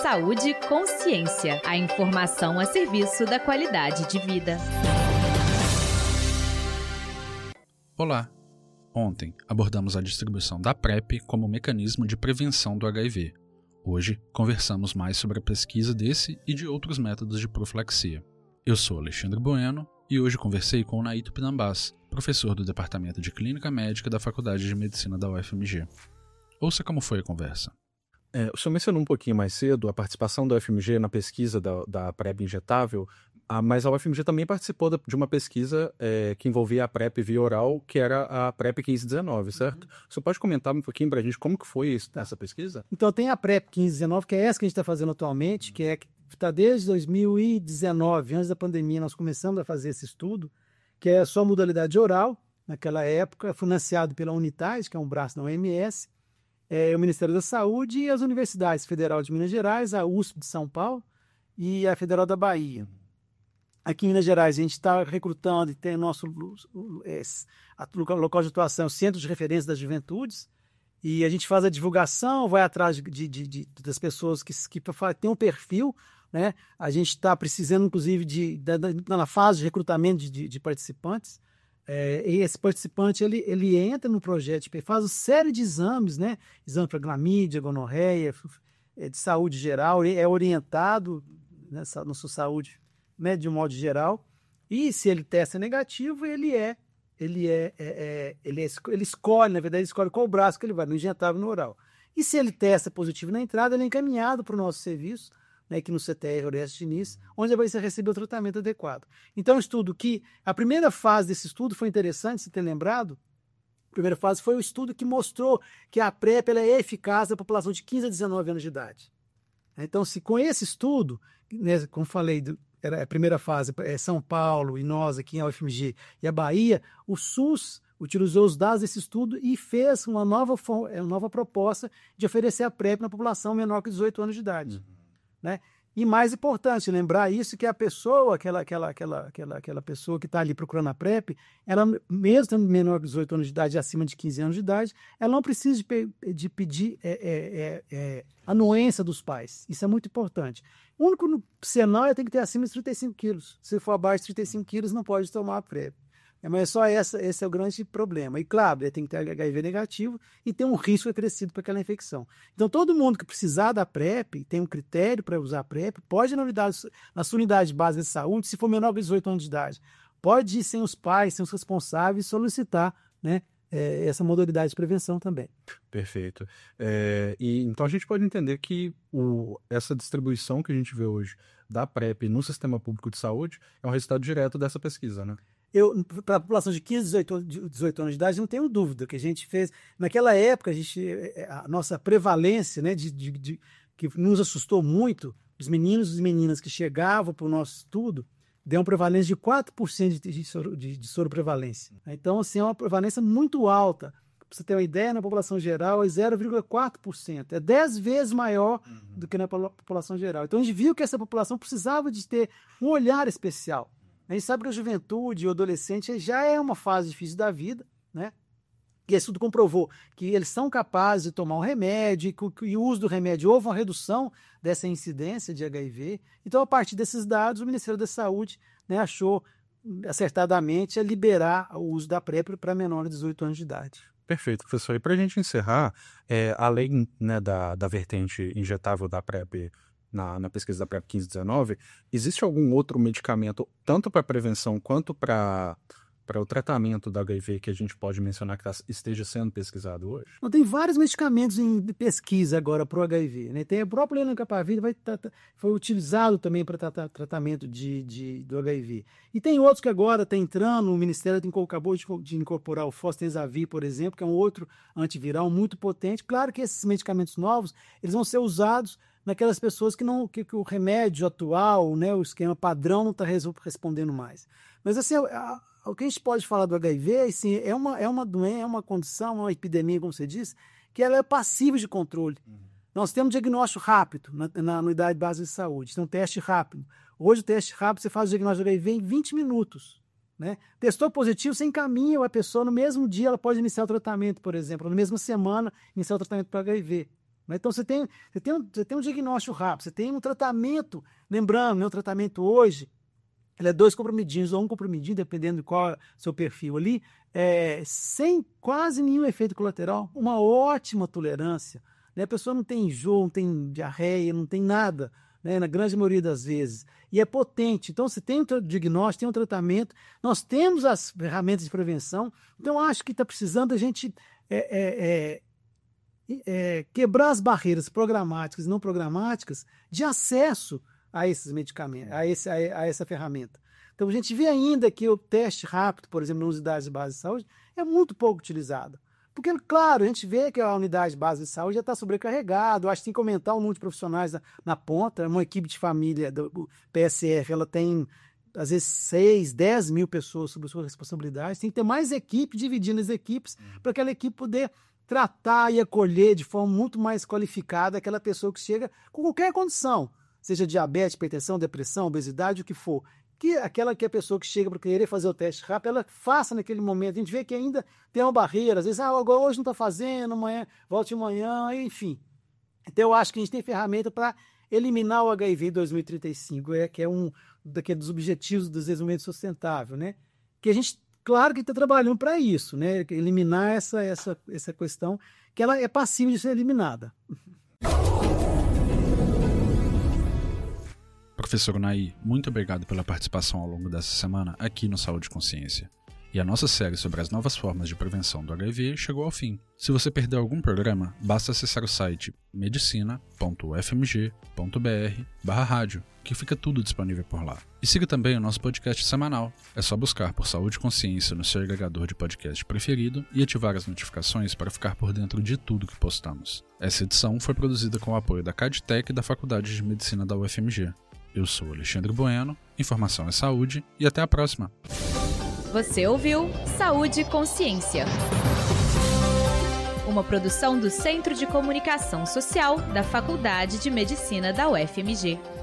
Saúde e consciência. A informação a serviço da qualidade de vida. Olá! Ontem abordamos a distribuição da PrEP como mecanismo de prevenção do HIV. Hoje conversamos mais sobre a pesquisa desse e de outros métodos de profilaxia. Eu sou Alexandre Bueno e hoje conversei com o Naito Pinambás, professor do Departamento de Clínica Médica da Faculdade de Medicina da UFMG. Ouça como foi a conversa. O senhor mencionou um pouquinho mais cedo a participação da UFMG na pesquisa da PrEP injetável, mas a UFMG também participou de uma pesquisa que envolvia a PrEP via oral, que era a PrEP 1519, certo? O senhor pode comentar um pouquinho para a gente como que foi essa pesquisa? Então tem a PrEP 1519, que é essa que a gente está fazendo atualmente, que está desde 2019, antes da pandemia, nós começamos a fazer esse estudo, que é só modalidade oral, naquela época, financiado pela Unitais, que é um braço da OMS, o Ministério da Saúde e as universidades Federal de Minas Gerais, a USP de São Paulo e a Federal da Bahia. Aqui em Minas Gerais, a gente está recrutando e tem nosso local de atuação, o Centro de Referência das Juventudes, e a gente faz a divulgação, vai atrás das pessoas que têm um perfil, né? A gente está precisando, inclusive, na fase de recrutamento de participantes. E esse participante ele entra no projeto, faz uma série de exames, né? Exame para clamídia, gonorreia, de saúde geral, é orientado nessa nossa saúde, né, de um modo geral, e se ele testa negativo, ele escolhe, na verdade, qual braço que ele vai, no injetável no oral. E se ele testa positivo na entrada, ele é encaminhado para o nosso serviço, né, aqui no CTR Orestes Diniz, onde vai receber o tratamento adequado. Então, estudo que a primeira fase desse estudo foi interessante, se ter lembrado. A primeira fase foi o estudo que mostrou que a PrEP ela é eficaz na população de 15 a 19 anos de idade. Então, se com esse estudo, né, como falei, era a primeira fase, São Paulo e nós aqui em UFMG e a Bahia, o SUS utilizou os dados desse estudo e fez uma nova proposta de oferecer a PrEP na população menor que 18 anos de idade. Né? E mais importante, lembrar isso, que a pessoa, aquela pessoa que está ali procurando a PrEP, ela mesmo tendo menor que 18 anos de idade, acima de 15 anos de idade, ela não precisa de pedir anuência dos pais. Isso é muito importante. O único sinal é ter que ter acima de 35 quilos. Se for abaixo de 35 quilos, não pode tomar a PrEP. Mas só esse é o grande problema. E claro, ele tem que ter HIV negativo e tem um risco acrescido para aquela infecção. Então, todo mundo que precisar da PrEP, tem um critério para usar a PrEP, pode ir na sua unidade básica de saúde, se for menor que 18 anos de idade. Pode ir sem os pais, sem os responsáveis, solicitar, né, essa modalidade de prevenção também. Perfeito. Então, a gente pode entender que essa distribuição que a gente vê hoje da PrEP no sistema público de saúde é um resultado direto dessa pesquisa, né? Para a população de 15 a 18 anos de idade, não tenho dúvida que a gente fez. Naquela época, a nossa prevalência, né, que nos assustou muito, os meninos e meninas que chegavam para o nosso estudo, deu uma prevalência de 4% de soroprevalência. Então, assim, é uma prevalência muito alta. Para você ter uma ideia, na população geral é 0,4%. É 10 vezes maior do que na população geral. Então, a gente viu que essa população precisava de ter um olhar especial. A gente sabe que a juventude e o adolescente já é uma fase difícil da vida, né? E esse estudo comprovou que eles são capazes de tomar um remédio e o uso do remédio houve uma redução dessa incidência de HIV. Então, a partir desses dados, o Ministério da Saúde, né, achou acertadamente a liberar o uso da PrEP para menores de 18 anos de idade. Perfeito, professor. E para a gente encerrar, além, né, da vertente injetável da PrEP, na pesquisa da PrEP 1519, existe algum outro medicamento, tanto para prevenção quanto para o tratamento do HIV, que a gente pode mencionar que esteja sendo pesquisado hoje? Não, tem vários medicamentos em pesquisa agora para o HIV. Né? Tem o próprio lenacapavir, foi utilizado também para tratamento do HIV. E tem outros que agora estão entrando, o Ministério acabou de incorporar o fostemsavir, por exemplo, que é um outro antiviral muito potente. Claro que esses medicamentos novos eles vão ser usados naquelas pessoas que o remédio atual, né, o esquema padrão não está respondendo mais. Mas assim, o que a gente pode falar do HIV assim, é uma doença, é uma condição, uma epidemia, como você disse, que ela é passível de controle. Nós temos diagnóstico rápido na unidade básica de saúde, então teste rápido. Hoje o teste rápido você faz o diagnóstico do HIV em 20 minutos. Né? Testou positivo, você encaminha a pessoa no mesmo dia, ela pode iniciar o tratamento, por exemplo, na mesma semana iniciar o tratamento para HIV. Né? Então, você tem um diagnóstico rápido, você tem um tratamento. Lembrando, né, o tratamento hoje, ele é 2 comprimidinhos ou 1 comprimidinho, dependendo de qual é o seu perfil ali, sem quase nenhum efeito colateral, uma ótima tolerância. Né? A pessoa não tem enjoo, não tem diarreia, não tem nada, né? Na grande maioria das vezes. E é potente. Então, você tem um diagnóstico, tem um tratamento, nós temos as ferramentas de prevenção. Então, acho que está precisando a gente quebrar as barreiras programáticas e não programáticas de acesso a esses medicamentos, a essa ferramenta. Então, a gente vê ainda que o teste rápido, por exemplo, nas unidades de base de saúde, é muito pouco utilizado. Porque, claro, a gente vê que a unidade de base de saúde já está sobrecarregada. Acho que tem que aumentar o número de profissionais na ponta. Uma equipe de família do PSF, ela tem, às vezes, 6, 10 mil pessoas sob sua responsabilidade. Tem que ter mais equipe, dividindo as equipes, para aquela equipe poder tratar e acolher de forma muito mais qualificada aquela pessoa que chega com qualquer condição, seja diabetes, hipertensão, depressão, obesidade, o que for. Que aquela que é a pessoa que chega para querer fazer o teste rápido, ela faça naquele momento. A gente vê que ainda tem uma barreira, às vezes, agora hoje não está fazendo, amanhã, volte amanhã, enfim. Então, eu acho que a gente tem ferramenta para eliminar o HIV em 2035, que é um dos objetivos do desenvolvimento sustentável, né? Que a gente, claro que está trabalhando para isso, né? Eliminar essa questão, que ela é passível de ser eliminada. Professor Unai, muito obrigado pela participação ao longo dessa semana aqui no Saúde e Consciência. E a nossa série sobre as novas formas de prevenção do HIV chegou ao fim. Se você perdeu algum programa, basta acessar o site medicina.ufmg.br/rádio, que fica tudo disponível por lá. E siga também o nosso podcast semanal. É só buscar por Saúde e Consciência no seu agregador de podcast preferido e ativar as notificações para ficar por dentro de tudo que postamos. Essa edição foi produzida com o apoio da CADTEC e da Faculdade de Medicina da UFMG. Eu sou Alexandre Bueno, informação é saúde e até a próxima. Você ouviu Saúde e Consciência, uma produção do Centro de Comunicação Social da Faculdade de Medicina da UFMG.